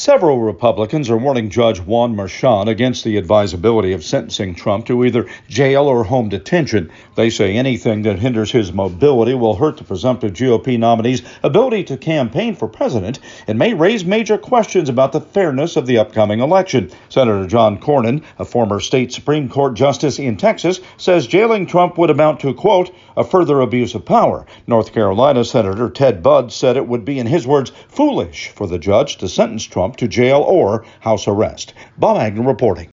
Several Republicans are warning Judge Juan Merchan against the advisability of sentencing Trump to either jail or home detention. They say anything that hinders his mobility will hurt the presumptive GOP nominee's ability to campaign for president and may raise major questions about the fairness of the upcoming election. Senator John Cornyn, a former state Supreme Court justice in Texas, says jailing Trump would amount to, quote, a further abuse of power. North Carolina Senator Ted Budd said it would be, in his words, foolish for the judge to sentence Trump to jail or house arrest. Bob Agnew reporting.